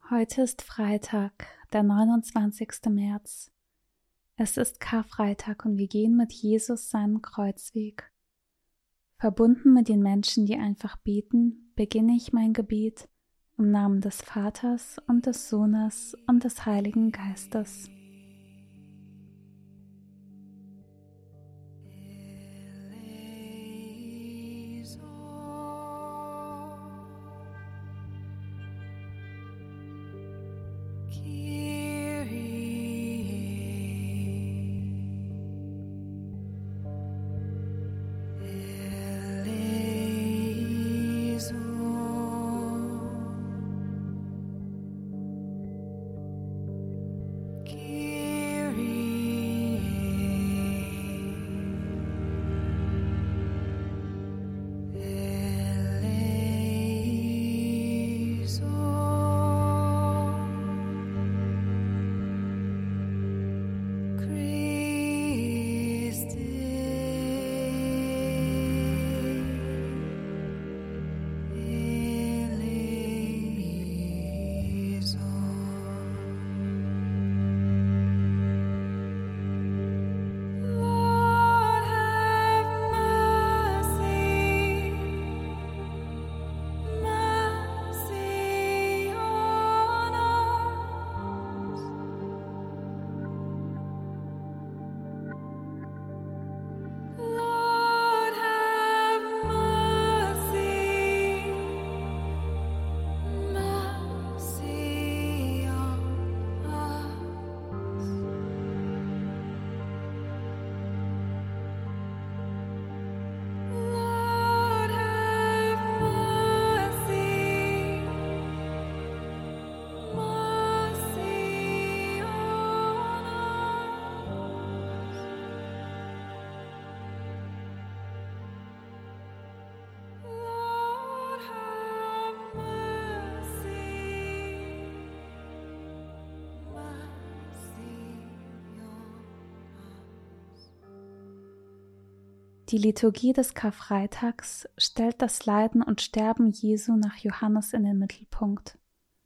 Heute ist Freitag, der 29. März. Es ist Karfreitag und wir gehen mit Jesus seinen Kreuzweg. Verbunden mit den Menschen, die einfach beten, beginne ich mein Gebet im Namen des Vaters und des Sohnes und des Heiligen Geistes. Die Liturgie des Karfreitags stellt das Leiden und Sterben Jesu nach Johannes in den Mittelpunkt.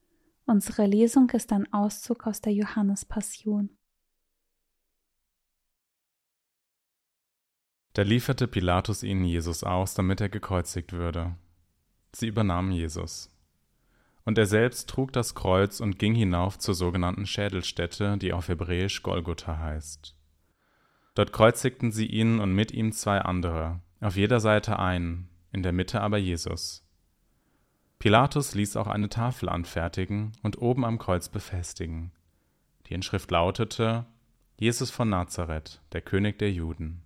Unsere Lesung ist ein Auszug aus der Johannespassion. Da lieferte Pilatus ihnen Jesus aus, damit er gekreuzigt würde. Sie übernahmen Jesus. Und er selbst trug das Kreuz und ging hinauf zur sogenannten Schädelstätte, die auf Hebräisch Golgotha heißt. Dort kreuzigten sie ihn und mit ihm zwei andere, auf jeder Seite einen, in der Mitte aber Jesus. Pilatus ließ auch eine Tafel anfertigen und oben am Kreuz befestigen. Die Inschrift lautete: Jesus von Nazareth, der König der Juden.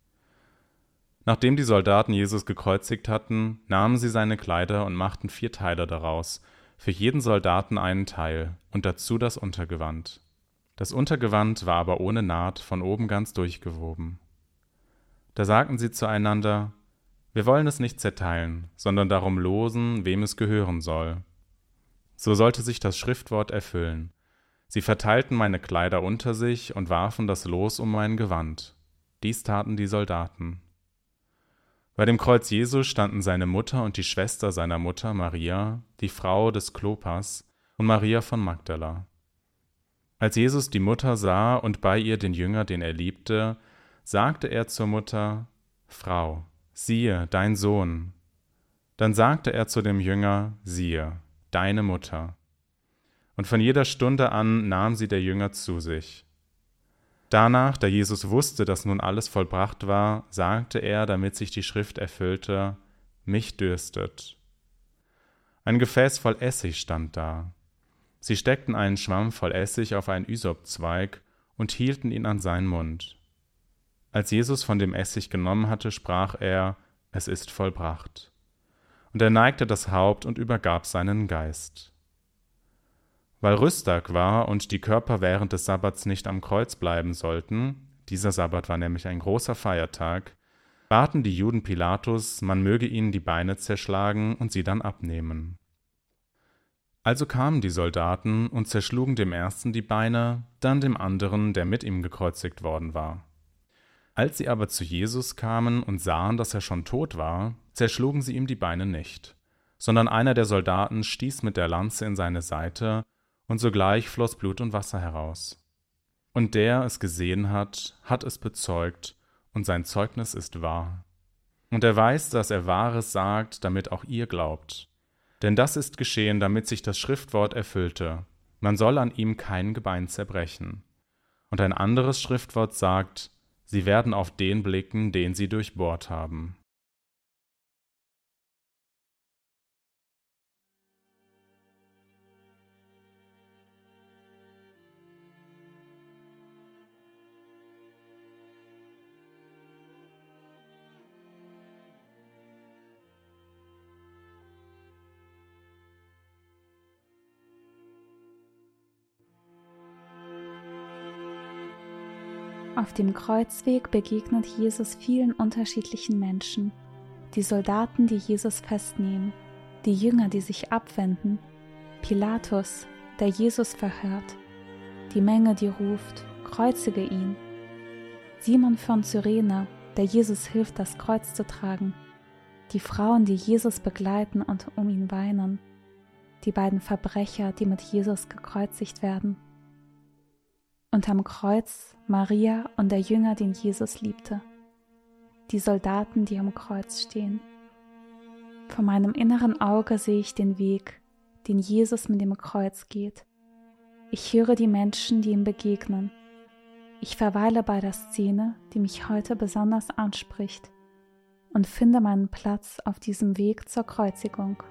Nachdem die Soldaten Jesus gekreuzigt hatten, nahmen sie seine Kleider und machten 4 Teile daraus, für jeden Soldaten einen Teil und dazu das Untergewand. Das Untergewand war aber ohne Naht, von oben ganz durchgewoben. Da sagten sie zueinander: Wir wollen es nicht zerteilen, sondern darum losen, wem es gehören soll. So sollte sich das Schriftwort erfüllen. Sie verteilten meine Kleider unter sich und warfen das Los um mein Gewand. Dies taten die Soldaten. Bei dem Kreuz Jesu standen seine Mutter und die Schwester seiner Mutter, Maria, die Frau des Klopas, und Maria von Magdala. Als Jesus die Mutter sah und bei ihr den Jünger, den er liebte, sagte er zur Mutter: Frau, siehe, dein Sohn. Dann sagte er zu dem Jünger: Siehe, deine Mutter. Und von jeder Stunde an nahm sie der Jünger zu sich. Danach, da Jesus wusste, dass nun alles vollbracht war, sagte er, damit sich die Schrift erfüllte: Mich dürstet. Ein Gefäß voll Essig stand da. Sie steckten einen Schwamm voll Essig auf einen Ysopzweig und hielten ihn an seinen Mund. Als Jesus von dem Essig genommen hatte, sprach er: Es ist vollbracht. Und er neigte das Haupt und übergab seinen Geist. Weil Rüsttag war und die Körper während des Sabbats nicht am Kreuz bleiben sollten, dieser Sabbat war nämlich ein großer Feiertag, baten die Juden Pilatus, man möge ihnen die Beine zerschlagen und sie dann abnehmen. Also kamen die Soldaten und zerschlugen dem ersten die Beine, dann dem anderen, der mit ihm gekreuzigt worden war. Als sie aber zu Jesus kamen und sahen, dass er schon tot war, zerschlugen sie ihm die Beine nicht, sondern einer der Soldaten stieß mit der Lanze in seine Seite, und sogleich floss Blut und Wasser heraus. Und der es gesehen hat, hat es bezeugt, und sein Zeugnis ist wahr. Und er weiß, dass er Wahres sagt, damit auch ihr glaubt. Denn das ist geschehen, damit sich das Schriftwort erfüllte: Man soll an ihm kein Gebein zerbrechen. Und ein anderes Schriftwort sagt: Sie werden auf den blicken, den sie durchbohrt haben. Auf dem Kreuzweg begegnet Jesus vielen unterschiedlichen Menschen. Die Soldaten, die Jesus festnehmen, die Jünger, die sich abwenden, Pilatus, der Jesus verhört, die Menge, die ruft: Kreuzige ihn, Simon von Cyrene, der Jesus hilft, das Kreuz zu tragen, die Frauen, die Jesus begleiten und um ihn weinen, die beiden Verbrecher, die mit Jesus gekreuzigt werden. Und am Kreuz Maria und der Jünger, den Jesus liebte, die Soldaten, die am Kreuz stehen. Vor meinem inneren Auge sehe ich den Weg, den Jesus mit dem Kreuz geht. Ich höre die Menschen, die ihm begegnen. Ich verweile bei der Szene, die mich heute besonders anspricht, und finde meinen Platz auf diesem Weg zur Kreuzigung.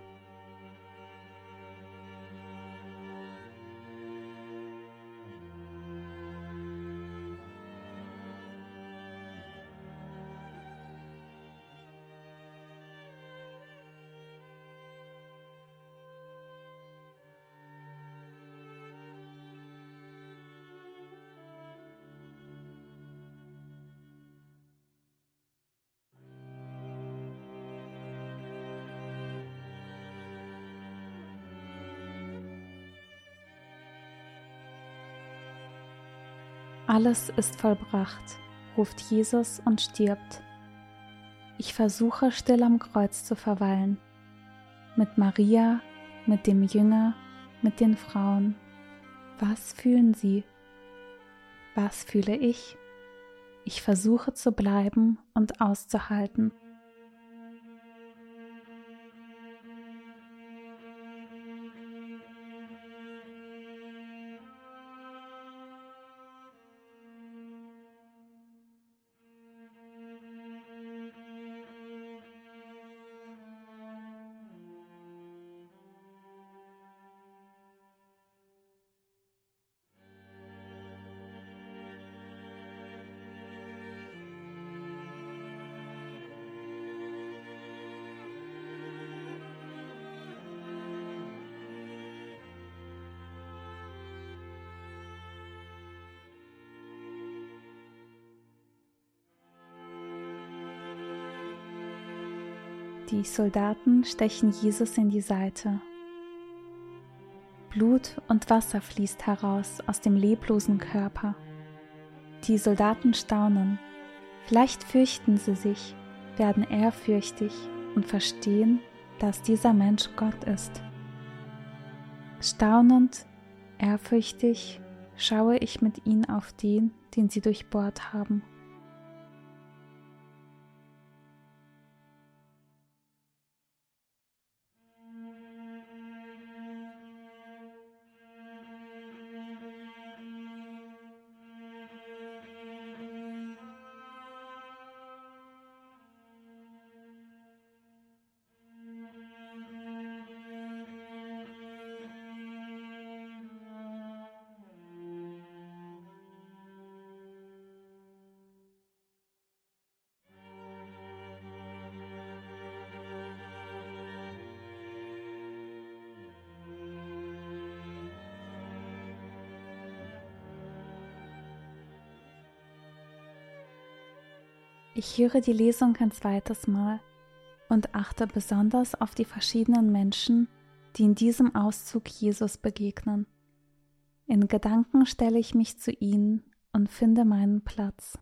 Alles ist vollbracht, ruft Jesus und stirbt. Ich versuche still am Kreuz zu verweilen, mit Maria, mit dem Jünger, mit den Frauen. Was fühlen sie? Was fühle ich? Ich versuche zu bleiben und auszuhalten. Die Soldaten stechen Jesus in die Seite. Blut und Wasser fließt heraus aus dem leblosen Körper. Die Soldaten staunen. Vielleicht fürchten sie sich, werden ehrfürchtig und verstehen, dass dieser Mensch Gott ist. Staunend, ehrfürchtig schaue ich mit ihnen auf den, den sie durchbohrt haben. Ich höre die Lesung ein zweites Mal und achte besonders auf die verschiedenen Menschen, die in diesem Auszug Jesus begegnen. In Gedanken stelle ich mich zu ihnen und finde meinen Platz.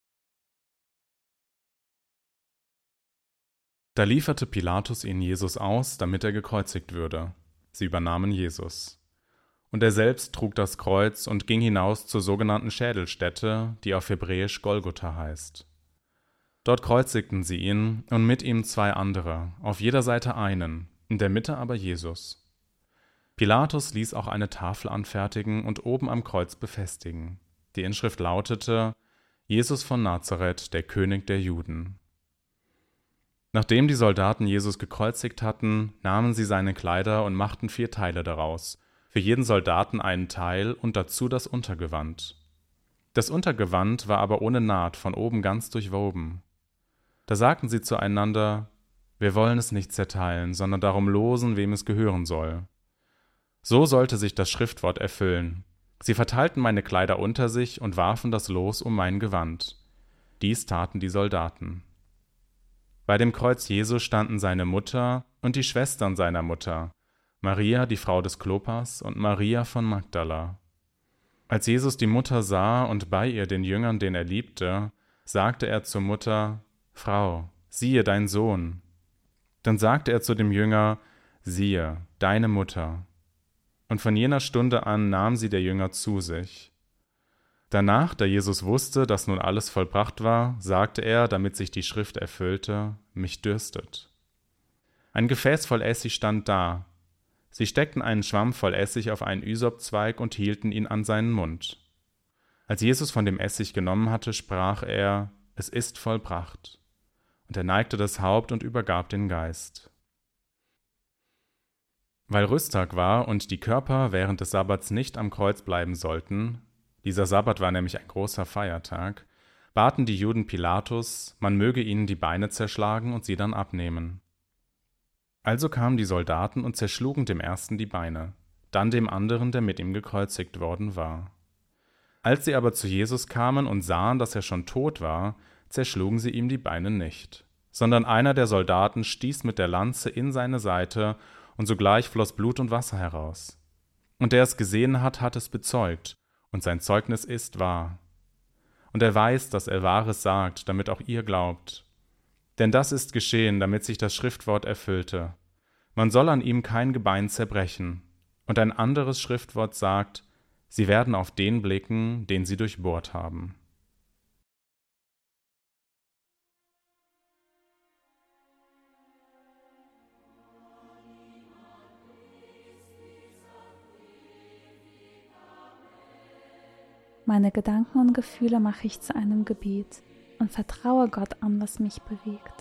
Da lieferte Pilatus ihnen Jesus aus, damit er gekreuzigt würde. Sie übernahmen Jesus. Und er selbst trug das Kreuz und ging hinaus zur sogenannten Schädelstätte, die auf Hebräisch Golgotha heißt. Dort kreuzigten sie ihn und mit ihm 2 andere, auf jeder Seite einen, in der Mitte aber Jesus. Pilatus ließ auch eine Tafel anfertigen und oben am Kreuz befestigen. Die Inschrift lautete: Jesus von Nazareth, der König der Juden. Nachdem die Soldaten Jesus gekreuzigt hatten, nahmen sie seine Kleider und machten 4 Teile daraus, für jeden Soldaten einen Teil und dazu das Untergewand. Das Untergewand war aber ohne Naht, von oben ganz durchwoben. Da sagten sie zueinander: Wir wollen es nicht zerteilen, sondern darum losen, wem es gehören soll. So sollte sich das Schriftwort erfüllen: Sie verteilten meine Kleider unter sich und warfen das Los um mein Gewand. Dies taten die Soldaten. Bei dem Kreuz Jesu standen seine Mutter und die Schwestern seiner Mutter, Maria, die Frau des Klopas, und Maria von Magdala. Als Jesus die Mutter sah und bei ihr den Jüngern, den er liebte, sagte er zur Mutter: Frau, siehe dein Sohn. Dann sagte er zu dem Jünger: Siehe, deine Mutter. Und von jener Stunde an nahm sie der Jünger zu sich. Danach, da Jesus wusste, dass nun alles vollbracht war, sagte er, damit sich die Schrift erfüllte: Mich dürstet. Ein Gefäß voll Essig stand da. Sie steckten einen Schwamm voll Essig auf einen Ysopzweig und hielten ihn an seinen Mund. Als Jesus von dem Essig genommen hatte, sprach er: Es ist vollbracht. Und er neigte das Haupt und übergab den Geist. Weil Rüsttag war und die Körper während des Sabbats nicht am Kreuz bleiben sollten, dieser Sabbat war nämlich ein großer Feiertag, baten die Juden Pilatus, man möge ihnen die Beine zerschlagen und sie dann abnehmen. Also kamen die Soldaten und zerschlugen dem ersten die Beine, dann dem anderen, der mit ihm gekreuzigt worden war. Als sie aber zu Jesus kamen und sahen, dass er schon tot war, zerschlugen sie ihm die Beine nicht, sondern einer der Soldaten stieß mit der Lanze in seine Seite, und sogleich floss Blut und Wasser heraus. Und der es gesehen hat, hat es bezeugt, und sein Zeugnis ist wahr. Und er weiß, dass er Wahres sagt, damit auch ihr glaubt. Denn das ist geschehen, damit sich das Schriftwort erfüllte: Man soll an ihm kein Gebein zerbrechen. Und ein anderes Schriftwort sagt: Sie werden auf den blicken, den sie durchbohrt haben. Meine Gedanken und Gefühle mache ich zu einem Gebet und vertraue Gott an, was mich bewegt.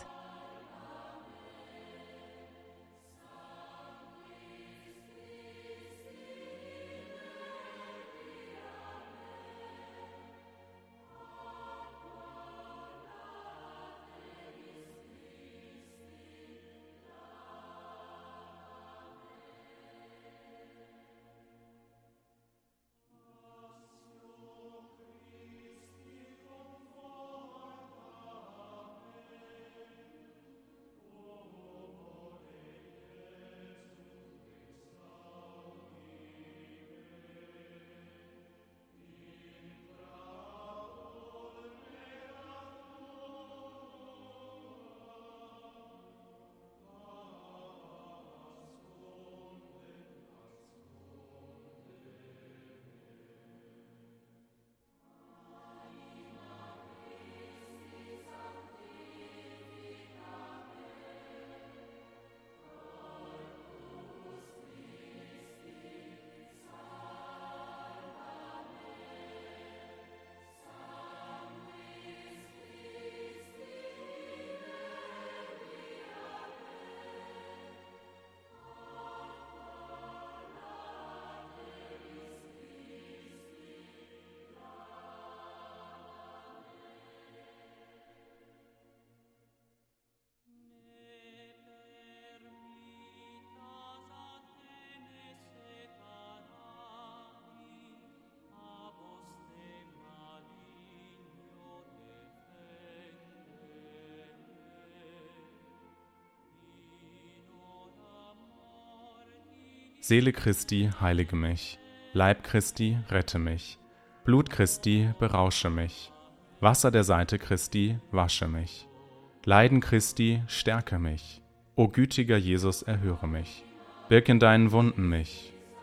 Seele Christi, heilige mich. Leib Christi, rette mich. Blut Christi, berausche mich. Wasser der Seite Christi, wasche mich. Leiden Christi, stärke mich. O gütiger Jesus, erhöre mich. Wirk in deinen Wunden mich.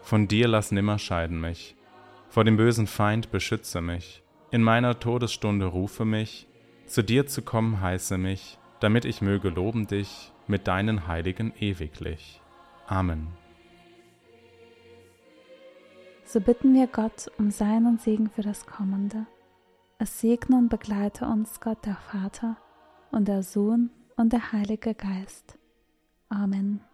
Von dir lass nimmer scheiden mich. Vor dem bösen Feind beschütze mich. In meiner Todesstunde rufe mich. Zu dir zu kommen heiße mich, damit ich möge loben dich mit deinen Heiligen ewiglich. Amen. So bitten wir Gott um seinen Segen für das Kommende. Es segne und begleite uns Gott, der Vater und der Sohn und der Heilige Geist. Amen.